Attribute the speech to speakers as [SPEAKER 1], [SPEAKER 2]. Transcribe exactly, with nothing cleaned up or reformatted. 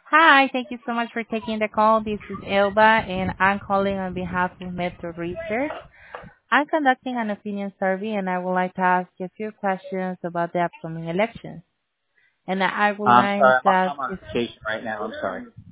[SPEAKER 1] Hi, thank you so much for taking the call. This is Elba, and I'm calling on behalf of Metro Research. I'm conducting an opinion survey, and I would like to ask you a few questions about the upcoming elections. And I would
[SPEAKER 2] I'm
[SPEAKER 1] like
[SPEAKER 2] sorry,
[SPEAKER 1] to
[SPEAKER 2] I'm,
[SPEAKER 1] ask
[SPEAKER 2] I'm on
[SPEAKER 1] you,
[SPEAKER 2] vacation right now. I'm sorry.